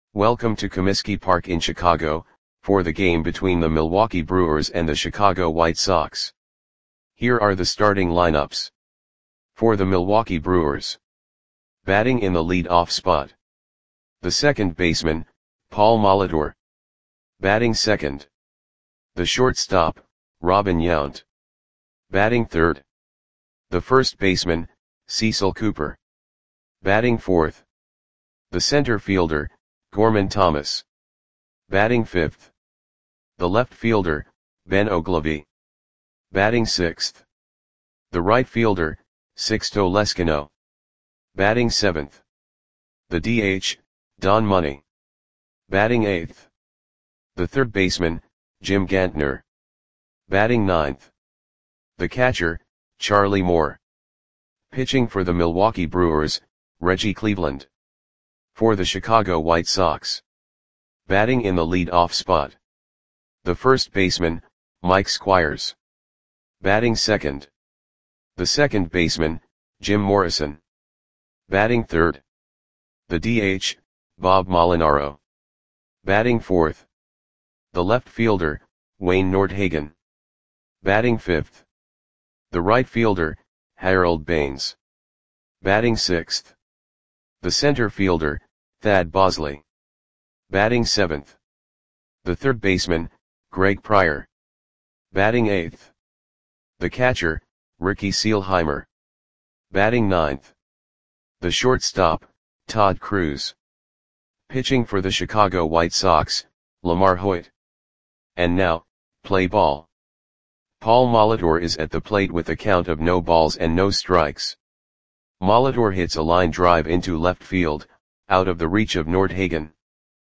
Welcome to Comiskey Park in Chicago, for the game between the Milwaukee Brewers and the Chicago White Sox. Here are the starting lineups. For the Milwaukee Brewers. Batting in the lead-off spot. The second baseman, Paul Molitor. Batting second. The shortstop, Robin Yount. Batting third. The first baseman, Cecil Cooper. Batting fourth. The center fielder, Gorman Thomas. Batting fifth. The left fielder, Ben Oglivie. Batting sixth. The right fielder, Sixto Leskino. Batting seventh. The DH, Don Money. Batting eighth. The third baseman, Jim Gantner. Batting ninth. The catcher, Charlie Moore. Pitching for the Milwaukee Brewers, Reggie Cleveland. For the Chicago White Sox. Batting in the lead-off spot. The first baseman, Mike Squires. Batting second. The second baseman, Jim Morrison. Batting third. The DH, Bob Molinaro. Batting fourth. The left fielder, Wayne Nordhagen. Batting fifth. The right fielder, Harold Baines. Batting sixth. The center fielder, Thad Bosley. Batting seventh. The third baseman, Greg Pryor. Batting eighth. The catcher, Ricky Seelheimer. Batting ninth. The shortstop, Todd Cruz. Pitching for the Chicago White Sox, Lamar Hoyt. And now, play ball. Paul Molitor is at the plate with a count of no balls and no strikes. Molitor hits a line drive into left field, out of the reach of Nordhagen.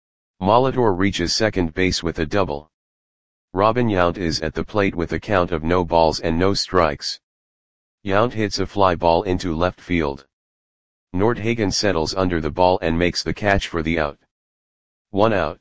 Molitor reaches second base with a double. Robin Yount is at the plate with a count of no balls and no strikes. Yount hits a fly ball into left field. Nordhagen settles under the ball and makes the catch for the out. 1 out.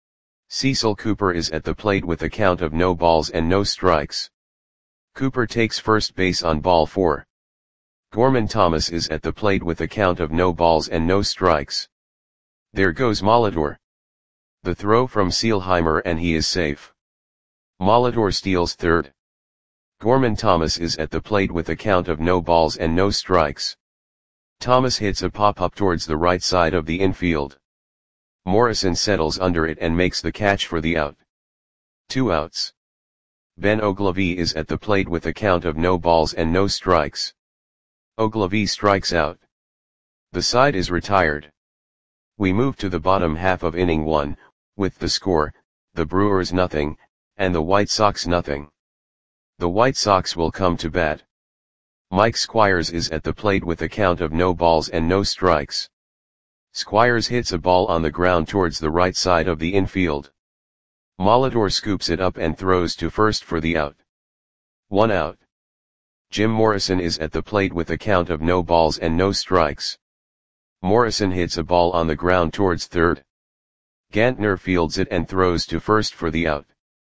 Cecil Cooper is at the plate with a count of no balls and no strikes. Cooper takes first base on ball 4. Gorman Thomas is at the plate with a count of no balls and no strikes. There goes Molitor. The throw from Seelheimer and he is safe. Molitor steals third. Gorman Thomas is at the plate with a count of no balls and no strikes. Thomas hits a pop-up towards the right side of the infield. Morrison settles under it and makes the catch for the out. 2 outs. Ben Oglivie is at the plate with a count of no balls and no strikes. Oglivie strikes out. The side is retired. We move to the bottom half of inning 1, with the score, the Brewers nothing, and the White Sox nothing. The White Sox will come to bat. Mike Squires is at the plate with a count of no balls and no strikes. Squires hits a ball on the ground towards the right side of the infield. Molitor scoops it up and throws to first for the out. 1 out. Jim Morrison is at the plate with a count of no balls and no strikes. Morrison hits a ball on the ground towards third. Gantner fields it and throws to first for the out.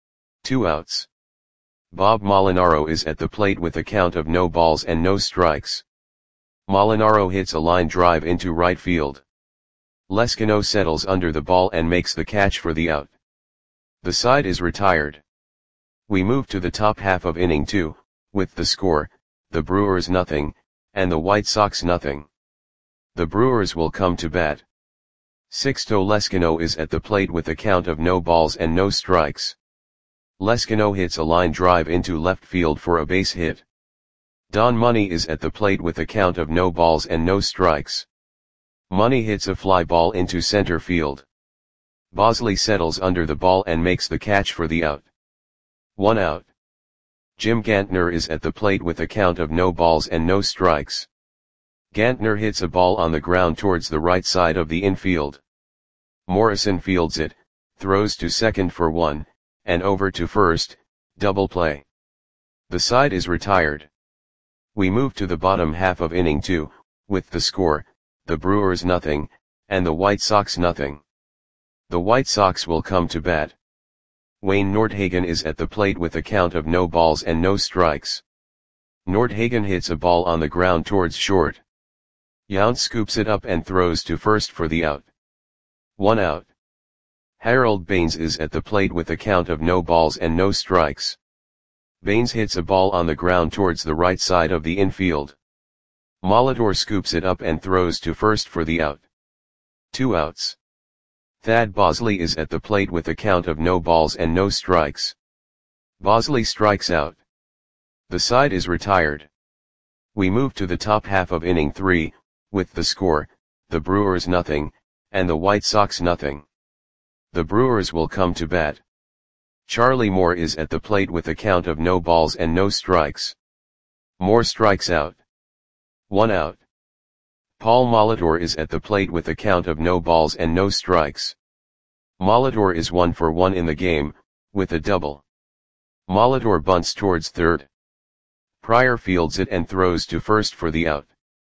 2 outs. Bob Molinaro is at the plate with a count of no balls and no strikes. Molinaro hits a line drive into right field. Leskino settles under the ball and makes the catch for the out. The side is retired. We move to the top half of inning 2, with the score, the Brewers nothing, and the White Sox nothing. The Brewers will come to bat. Sixto Leskino is at the plate with a count of no balls and no strikes. Leskino hits a line drive into left field for a base hit. Don Money is at the plate with a count of no balls and no strikes. Money hits a fly ball into center field. Bosley settles under the ball and makes the catch for the out. 1 out. Jim Gantner is at the plate with a count of no balls and no strikes. Gantner hits a ball on the ground towards the right side of the infield. Morrison fields it, throws to second for 1, and over to first, double play. The side is retired. We move to the bottom half of inning 2, with the score, the Brewers nothing, and the White Sox nothing. The White Sox will come to bat. Wayne Nordhagen is at the plate with a count of no balls and no strikes. Nordhagen hits a ball on the ground towards short. Yount scoops it up and throws to first for the out. 1 out. Harold Baines is at the plate with a count of no balls and no strikes. Baines hits a ball on the ground towards the right side of the infield. Molitor scoops it up and throws to first for the out. 2 outs. Thad Bosley is at the plate with a count of no balls and no strikes. Bosley strikes out. The side is retired. We move to the top half of inning 3, with the score, the Brewers nothing, and the White Sox nothing. The Brewers will come to bat. Charlie Moore is at the plate with a count of no balls and no strikes. Moore strikes out. 1 out. Paul Molitor is at the plate with a count of no balls and no strikes. Molitor is 1 for 1 in the game, with a double. Molitor bunts towards third. Pryor fields it and throws to first for the out.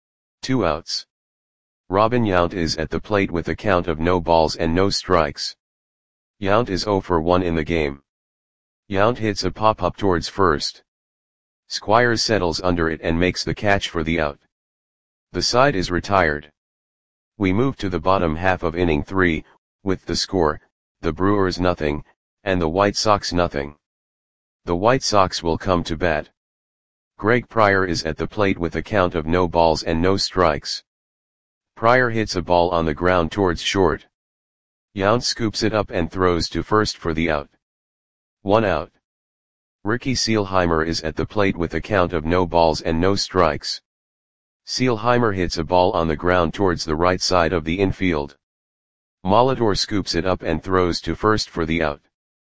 2 outs. Robin Yount is at the plate with a count of no balls and no strikes. Yount is 0 for 1 in the game. Yount hits a pop-up towards first. Squires settles under it and makes the catch for the out. The side is retired. We move to the bottom half of inning 3, with the score, the Brewers nothing, and the White Sox nothing. The White Sox will come to bat. Greg Pryor is at the plate with a count of no balls and no strikes. Pryor hits a ball on the ground towards short. Yount scoops it up and throws to first for the out. 1 out. Ricky Seelheimer is at the plate with a count of no balls and no strikes. Seelheimer hits a ball on the ground towards the right side of the infield. Molitor scoops it up and throws to first for the out.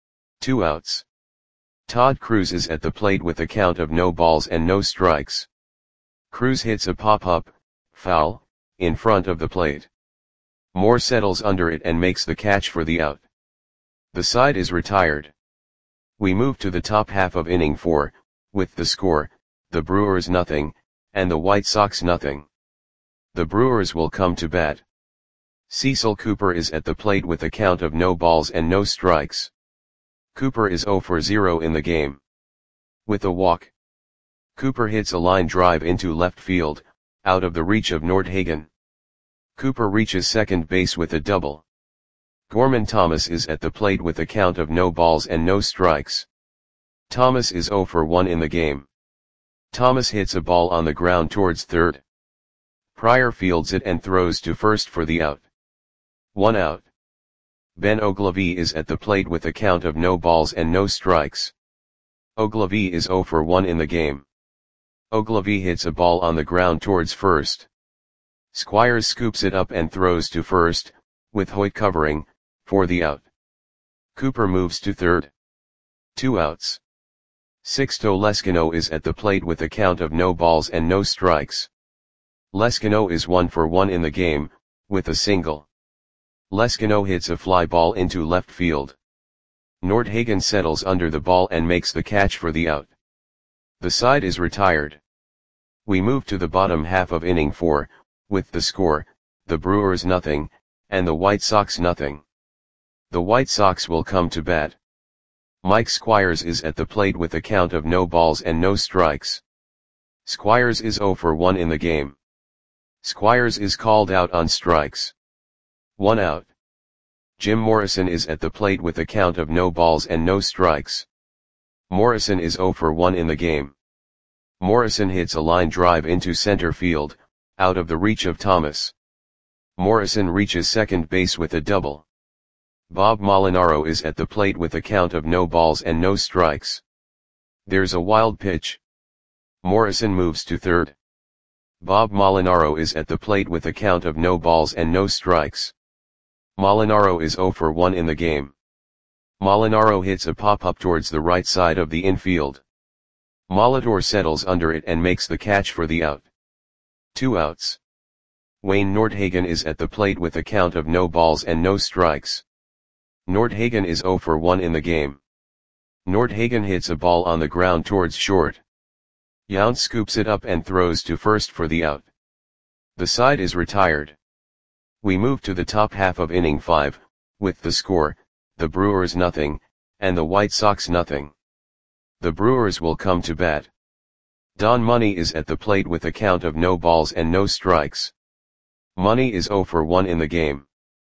2 outs. Todd Cruz is at the plate with a count of no balls and no strikes. Cruz hits a pop-up, foul, in front of the plate. Moore settles under it and makes the catch for the out. The side is retired. We move to the top half of inning 4, with the score, the Brewers nothing, and the White Sox nothing. The Brewers will come to bat. Cecil Cooper is at the plate with a count of no balls and no strikes. Cooper is 0 for 0 in the game. With a walk. Cooper hits a line drive into left field, out of the reach of Nordhagen. Cooper reaches second base with a double. Gorman Thomas is at the plate with a count of no balls and no strikes. Thomas is 0 for 1 in the game. Thomas hits a ball on the ground towards third. Pryor fields it and throws to first for the out. 1 out. Ben Oglivie is at the plate with a count of no balls and no strikes. Oglivie is 0 for 1 in the game. Oglivie hits a ball on the ground towards first. Squires scoops it up and throws to first, with Hoyt covering, for the out. Cooper moves to third. 2 outs. Sixto Leskino is at the plate with a count of no balls and no strikes. Leskino is 1 for 1 in the game, with a single. Leskino hits a fly ball into left field. Nordhagen settles under the ball and makes the catch for the out. The side is retired. We move to the bottom half of inning 4, with the score, the Brewers nothing, and the White Sox nothing. The White Sox will come to bat. Mike Squires is at the plate with a count of no balls and no strikes. Squires is 0 for 1 in the game. Squires is called out on strikes. 1 out. Jim Morrison is at the plate with a count of no balls and no strikes. Morrison is 0 for 1 in the game. Morrison hits a line drive into center field, out of the reach of Thomas. Morrison reaches second base with a double. Bob Molinaro is at the plate with a count of no balls and no strikes. There's a wild pitch. Morrison moves to third. Bob Molinaro is at the plate with a count of no balls and no strikes. Molinaro is 0 for 1 in the game. Molinaro hits a pop-up towards the right side of the infield. Molitor settles under it and makes the catch for the out. 2 outs. Wayne Nordhagen is at the plate with a count of no balls and no strikes. Nordhagen is 0 for 1 in the game. Nordhagen hits a ball on the ground towards short. Yount scoops it up and throws to first for the out. The side is retired. We move to the top half of inning 5, with the score, the Brewers nothing, and the White Sox nothing. The Brewers will come to bat. Don Money is at the plate with a count of no balls and no strikes. Money is 0 for 1 in the game.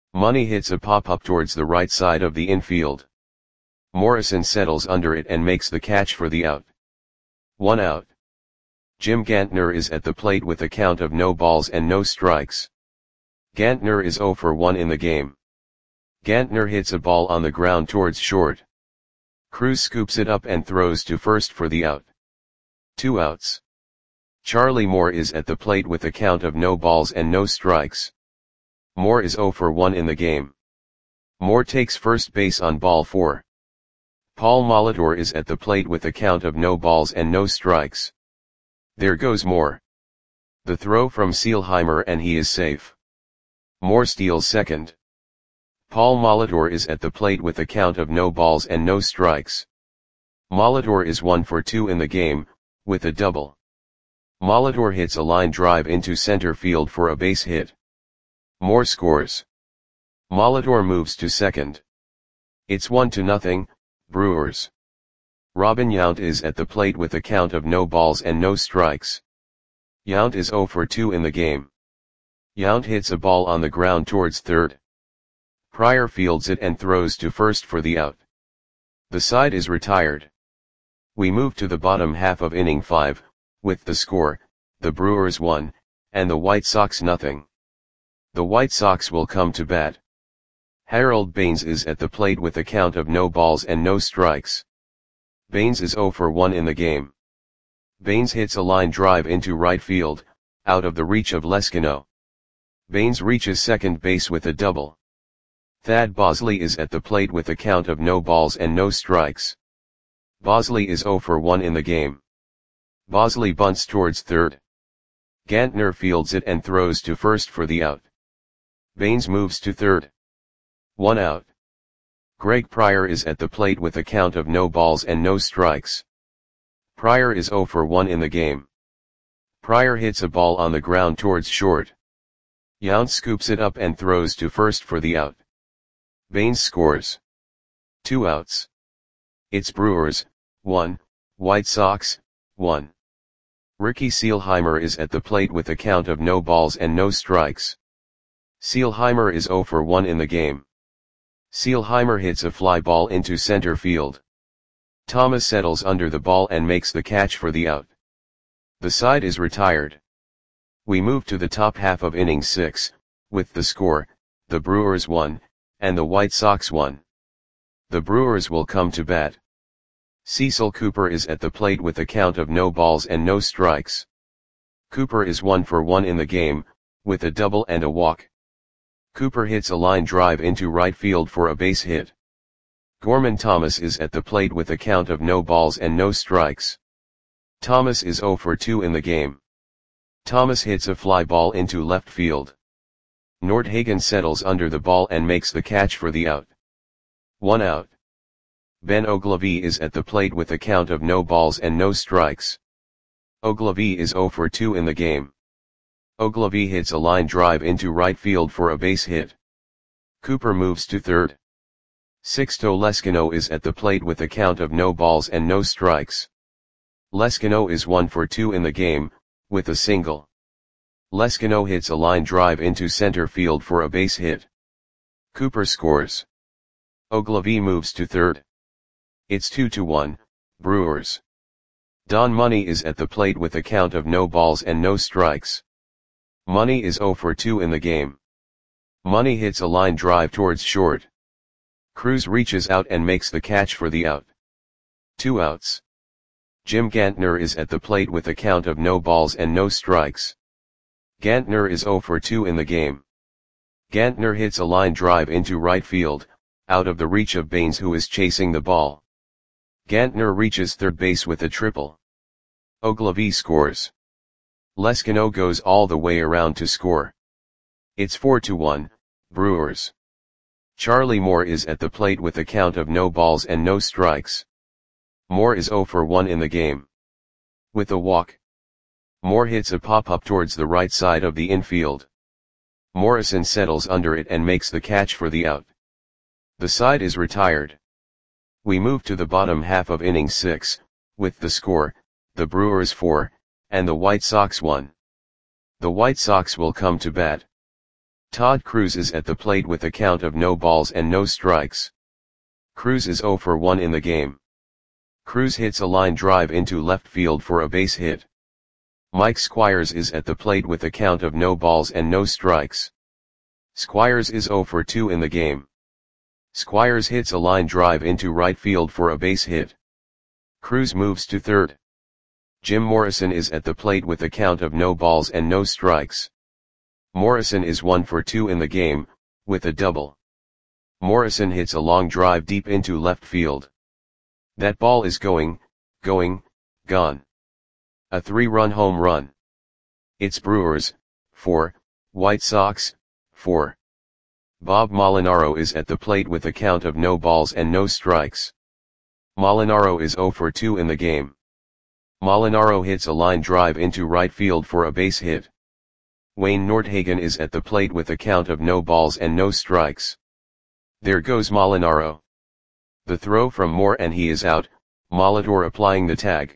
Money hits a pop-up towards the right side of the infield. Morrison settles under it and makes the catch for the out. 1 out. Jim Gantner is at the plate with a count of no balls and no strikes. Gantner is 0 for 1 in the game. Gantner hits a ball on the ground towards short. Cruz scoops it up and throws to first for the out. 2 outs. Charlie Moore is at the plate with a count of no balls and no strikes. Moore is 0 for 1 in the game. Moore takes first base on ball 4. Paul Molitor is at the plate with a count of no balls and no strikes. There goes Moore. The throw from Seelheimer and he is safe. Moore steals second. Paul Molitor is at the plate with a count of no balls and no strikes. Molitor is 1 for 2 in the game, with a double. Molitor hits a line drive into center field for a base hit. Moore scores. Molitor moves to second. It's 1-0, Brewers. Robin Yount is at the plate with a count of no balls and no strikes. Yount is 0 for 2 in the game. Yount hits a ball on the ground towards third. Pryor fields it and throws to first for the out. The side is retired. We move to the bottom half of inning 5, with the score, the Brewers 1, and the White Sox 0. The White Sox will come to bat. Harold Baines is at the plate with a count of no balls and no strikes. Baines is 0 for 1 in the game. Baines hits a line drive into right field, out of the reach of Leskino. Baines reaches second base with a double. Thad Bosley is at the plate with a count of no balls and no strikes. Bosley is 0 for 1 in the game. Bosley bunts towards third. Gantner fields it and throws to first for the out. Baines moves to third. 1 out. Greg Pryor is at the plate with a count of no balls and no strikes. Pryor is 0 for 1 in the game. Pryor hits a ball on the ground towards short. Yount scoops it up and throws to first for the out. Baines scores. 2 outs. It's Brewers, 1, White Sox, 1. Ricky Seelheimer is at the plate with a count of no balls and no strikes. Seelheimer is 0 for 1 in the game. Seelheimer hits a fly ball into center field. Thomas settles under the ball and makes the catch for the out. The side is retired. We move to the top half of inning 6, with the score, the Brewers 1, and the White Sox 1. The Brewers will come to bat. Cecil Cooper is at the plate with a count of no balls and no strikes. Cooper is 1 for 1 in the game, with a double and a walk. Cooper hits a line drive into right field for a base hit. Gorman Thomas is at the plate with a count of no balls and no strikes. Thomas is 0 for 2 in the game. Thomas hits a fly ball into left field. Nordhagen settles under the ball and makes the catch for the out. 1 out. Ben Oglivie is at the plate with a count of no balls and no strikes. Oglivie is 0 for 2 in the game. Oglivie hits a line drive into right field for a base hit. Cooper moves to third. Sixto Leskino is at the plate with a count of no balls and no strikes. Leskino is 1 for 2 in the game, with a single. Leskino hits a line drive into center field for a base hit. Cooper scores. Oglivie moves to third. It's 2-1, Brewers. Don Money is at the plate with a count of no balls and no strikes. Money is 0 for 2 in the game. Money hits a line drive towards short. Cruz reaches out and makes the catch for the out. 2 outs. Jim Gantner is at the plate with a count of no balls and no strikes. Gantner is 0 for 2 in the game. Gantner hits a line drive into right field, out of the reach of Baines who is chasing the ball. Gantner reaches third base with a triple. Oglivie scores. Leskino goes all the way around to score. It's 4-1, Brewers. Charlie Moore is at the plate with a count of no balls and no strikes. Moore is 0 for 1 in the game. With a walk. Moore hits a pop-up towards the right side of the infield. Morrison settles under it and makes the catch for the out. The side is retired. We move to the bottom half of inning 6, with the score, the Brewers 4, and the White Sox 1. The White Sox will come to bat. Todd Cruz is at the plate with a count of no balls and no strikes. Cruz is 0 for 1 in the game. Cruz hits a line drive into left field for a base hit. Mike Squires is at the plate with a count of no balls and no strikes. Squires is 0 for 2 in the game. Squires hits a line drive into right field for a base hit. Cruz moves to third. Jim Morrison is at the plate with a count of no balls and no strikes. Morrison is 1 for 2 in the game, with a double. Morrison hits a long drive deep into left field. That ball is gone. A 3-run home run. It's Brewers, 4, White Sox, 4. Bob Molinaro is at the plate with a count of no balls and no strikes. Molinaro is 0 for 2 in the game. Molinaro hits a line drive into right field for a base hit. Wayne Nordhagen is at the plate with a count of no balls and no strikes. There goes Molinaro. The throw from Moore and he is out, Molitor applying the tag.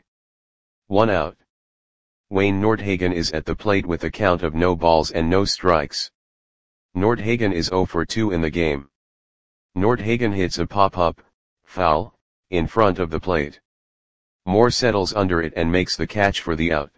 1 out. Wayne Nordhagen is at the plate with a count of no balls and no strikes. Nordhagen is 0 for 2 in the game. Nordhagen hits a pop-up, foul, in front of the plate. Moore settles under it and makes the catch for the out.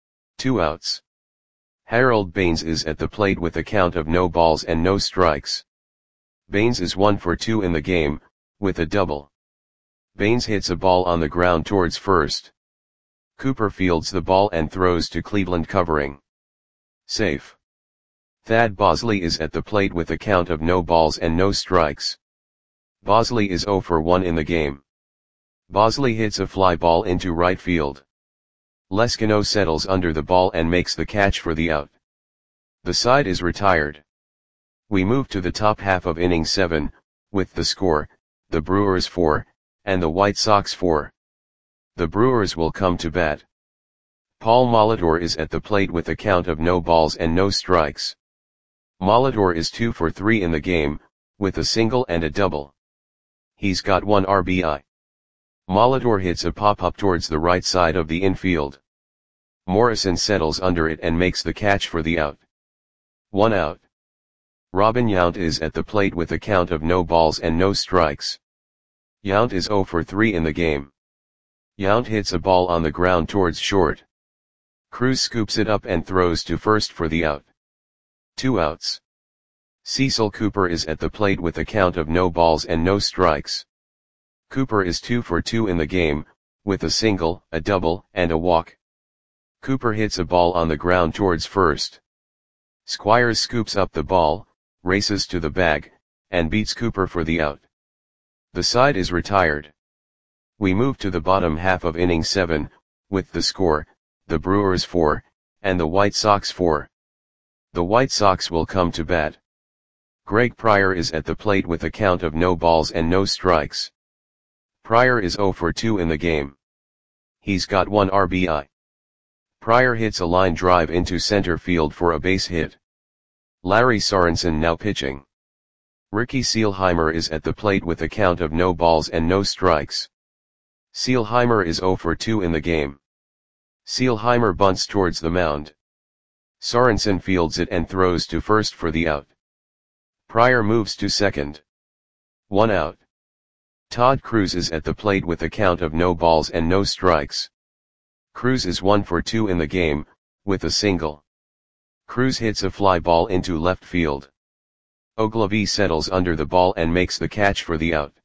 2 outs. Harold Baines is at the plate with a count of no balls and no strikes. Baines is 1 for 2 in the game, with a double. Baines hits a ball on the ground towards first. Cooper fields the ball and throws to Cleveland covering. Safe. Thad Bosley is at the plate with a count of no balls and no strikes. Bosley is 0 for 1 in the game. Bosley hits a fly ball into right field. Leskino settles under the ball and makes the catch for the out. The side is retired. We move to the top half of inning 7, with the score, the Brewers 4, and the White Sox 4. The Brewers will come to bat. Paul Molitor is at the plate with a count of no balls and no strikes. Molitor is 2 for 3 in the game, with a single and a double. He's got 1 RBI. Molitor hits a pop-up towards the right side of the infield. Morrison settles under it and makes the catch for the out. 1 out. Robin Yount is at the plate with a count of no balls and no strikes. Yount is 0 for 3 in the game. Yount hits a ball on the ground towards short. Cruz scoops it up and throws to first for the out. 2 outs. Cecil Cooper is at the plate with a count of no balls and no strikes. Cooper is 2 for 2 in the game, with a single, a double, and a walk. Cooper hits a ball on the ground towards first. Squires scoops up the ball, races to the bag, and beats Cooper for the out. The side is retired. We move to the bottom half of inning 7, with the score, the Brewers 4, and the White Sox 4. The White Sox will come to bat. Greg Pryor is at the plate with a count of no balls and no strikes. Pryor is 0 for 2 in the game. He's got 1 RBI. Pryor hits a line drive into center field for a base hit. Larry Sorensen now pitching. Ricky Seelheimer is at the plate with a count of no balls and no strikes. Seelheimer is 0 for 2 in the game. Seelheimer bunts towards the mound. Sorensen fields it and throws to first for the out. Pryor moves to second. 1 out. Todd Cruz is at the plate with a count of no balls and no strikes. Cruz is 1 for 2 in the game, with a single. Cruz hits a fly ball into left field. Ogilvie settles under the ball and makes the catch for the out.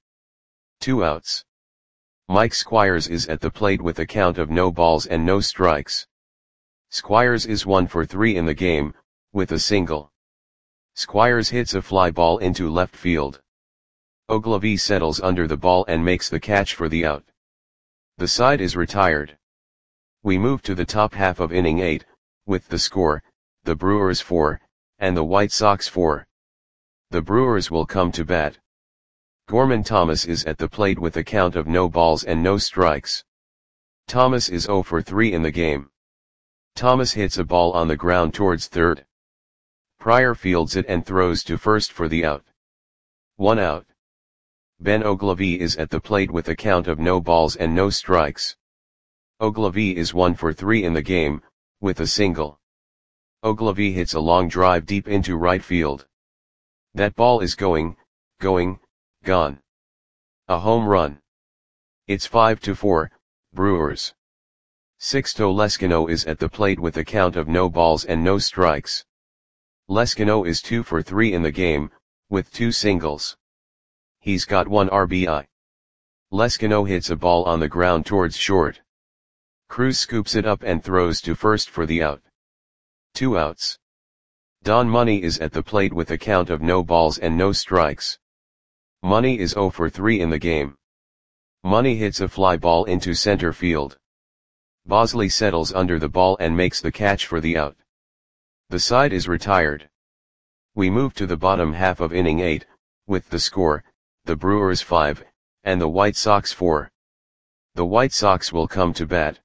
2 outs. Mike Squires is at the plate with a count of no balls and no strikes. Squires is 1 for 3 in the game, with a single. Squires hits a fly ball into left field. Ogilvie settles under the ball and makes the catch for the out. The side is retired. We move to the top half of inning 8, with the score, the Brewers 4, and the White Sox 4. The Brewers will come to bat. Gorman Thomas is at the plate with a count of no balls and no strikes. Thomas is 0 for 3 in the game. Thomas hits a ball on the ground towards third. Pryor fields it and throws to first for the out. 1 out. Ben Ogilvie is at the plate with a count of no balls and no strikes. Ogilvie is 1 for 3 in the game, with a single. Ogilvy hits a long drive deep into right field. That ball is going, gone. A home run. It's 5-4, Brewers. Sixto Leskino is at the plate with a count of no balls and no strikes. Leskino is 2 for 3 in the game, with 2 singles. He's got 1 RBI. Leskino hits a ball on the ground towards short. Cruz scoops it up and throws to first for the out. 2 outs. Don Money is at the plate with a count of no balls and no strikes. Money is 0 for 3 in the game. Money hits a fly ball into center field. Bosley settles under the ball and makes the catch for the out. The side is retired. We move to the bottom half of inning 8, with the score, the Brewers 5, and the White Sox 4. The White Sox will come to bat.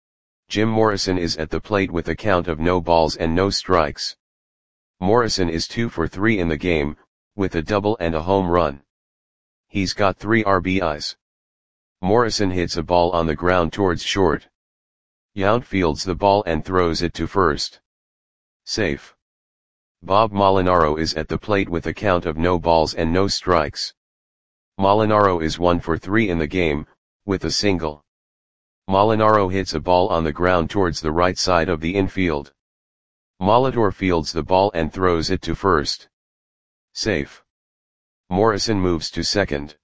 Jim Morrison is at the plate with a count of no balls and no strikes. Morrison is 2 for 3 in the game, with a double and a home run. He's got 3 RBIs. Morrison hits a ball on the ground towards short. Yount fields the ball and throws it to first. Safe. Bob Molinaro is at the plate with a count of no balls and no strikes. Molinaro is 1 for 3 in the game, with a single. Molinaro hits a ball on the ground towards the right side of the infield. Molitor fields the ball and throws it to first. Safe. Morrison moves to second.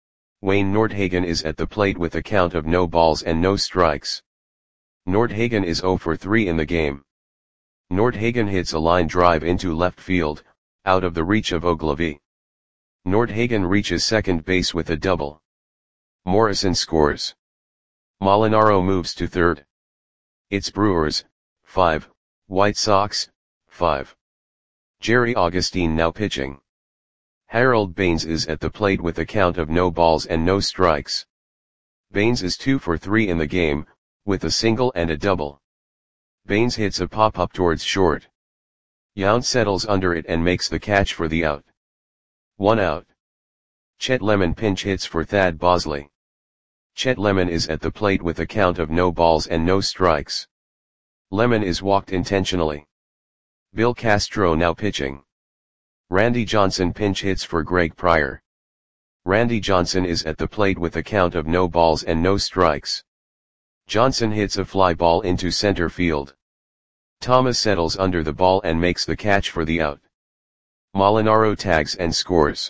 Wayne Nordhagen is at the plate with a count of no balls and no strikes. Nordhagen is 0 for 3 in the game. Nordhagen hits a line drive into left field, out of the reach of Ogilvy. Nordhagen reaches second base with a double. Morrison scores. Molinaro moves to third. It's Brewers, 5, White Sox, 5. Jerry Augustine now pitching. Harold Baines is at the plate with a count of no balls and no strikes. Baines is 2 for 3 in the game, with a single and a double. Baines hits a pop-up towards short. Yount settles under it and makes the catch for the out. 1 out. Chet Lemon pinch hits for Thad Bosley. Chet Lemon is at the plate with a count of no balls and no strikes. Lemon is walked intentionally. Bill Castro now pitching. Randy Johnson pinch hits for Greg Pryor. Randy Johnson is at the plate with a count of no balls and no strikes. Johnson hits a fly ball into center field. Thomas settles under the ball and makes the catch for the out. Molinaro tags and scores.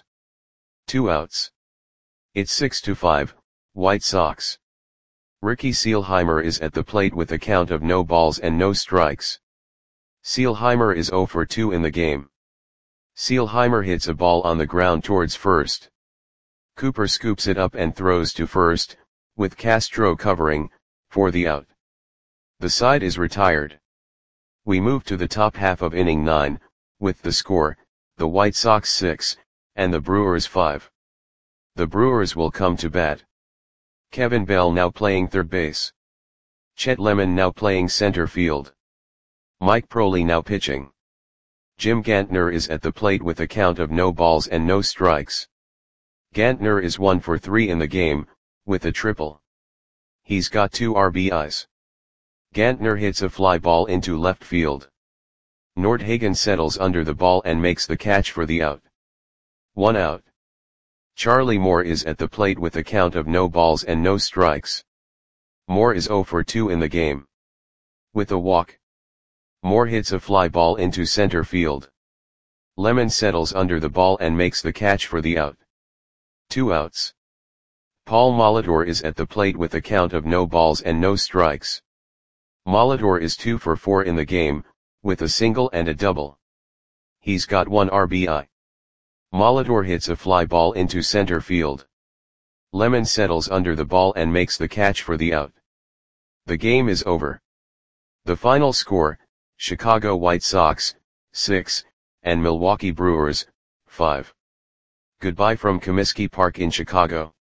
2 outs. It's 6-5, White Sox. Ricky Seelheimer is at the plate with a count of no balls and no strikes. Seelheimer is 0 for 2 in the game. Seelheimer hits a ball on the ground towards first. Cooper scoops it up and throws to first, with Castro covering, for the out. The side is retired. We move to the top half of inning 9, with the score, the White Sox 6, and the Brewers 5. The Brewers will come to bat. Kevin Bell now playing third base. Chet Lemon now playing center field. Mike Proley now pitching. Jim Gantner is at the plate with a count of no balls and no strikes. Gantner is 1 for 3 in the game, with a triple. He's got 2 RBIs. Gantner hits a fly ball into left field. Nordhagen settles under the ball and makes the catch for the out. 1 out. Charlie Moore is at the plate with a count of no balls and no strikes. Moore is 0 for 2 in the game. With a walk. Moore hits a fly ball into center field. Lemon settles under the ball and makes the catch for the out. 2 outs. Paul Molitor is at the plate with a count of no balls and no strikes. Molitor is 2 for 4 in the game, with a single and a double. He's got 1 RBI. Molitor hits a fly ball into center field. Lemon settles under the ball and makes the catch for the out. The game is over. The final score, Chicago White Sox, 6, and Milwaukee Brewers, 5. Goodbye from Comiskey Park in Chicago.